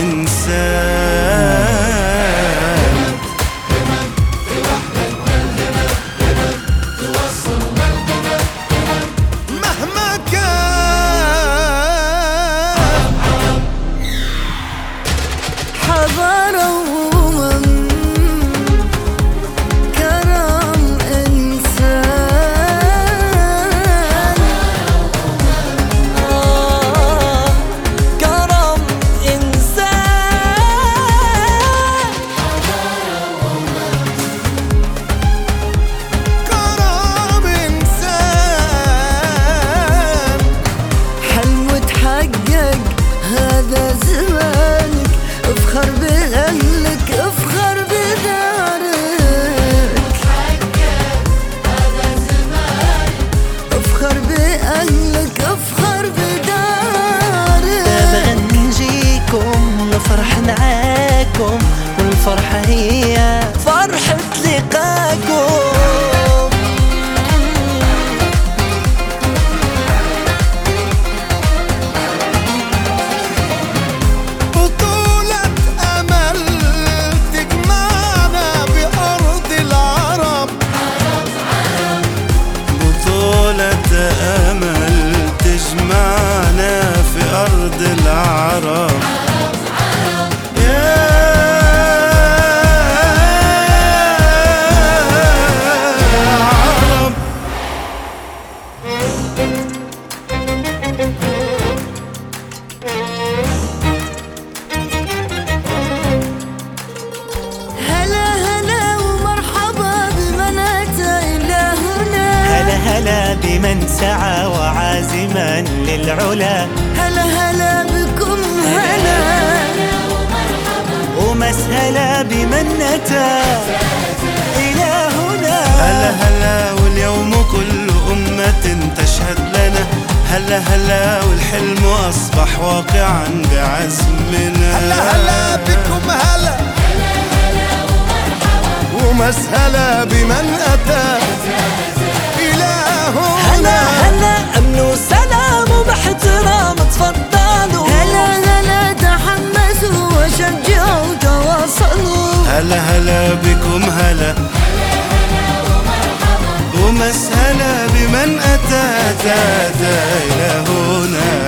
إنسان. مهما كان حضارة وأمم كرم إنسان. كرم إنسان. كرم إنسان. حلم وتحقق هذا زمانك، افخر بأهلك افخر بدارك. افخر بأهلك افخر بدارك. بنجيكم نفرح معاكم، والفرحة هي فرحة لقاكم. بطولة أمل تجمعنا بأرض العرب. بطولة أمل تجمعنا في أرض العرب. يا عرب. هلا هلا ومرحبا بمن أتى إلى هنا. هلا هلا بمن سعى وعازما للعلا. هلا هلا بكم هلا. ومسهلا بمن أتى إلى هنا. هلا هلا واليوم كل أمة تشهد لنا. هلا هلا والحلم أصبح واقعا بعزمنا. هلا هلا بكم هلا. ومسهلا بمن أتى إلى هلا هنا. هلا أمن وسلام وباحترام تفضلوا. هلا هلا تحمسوا وشجعوا تواصلوا. هلا هلا بكم هلا. ومسهلا بمن أتى إلى هنا.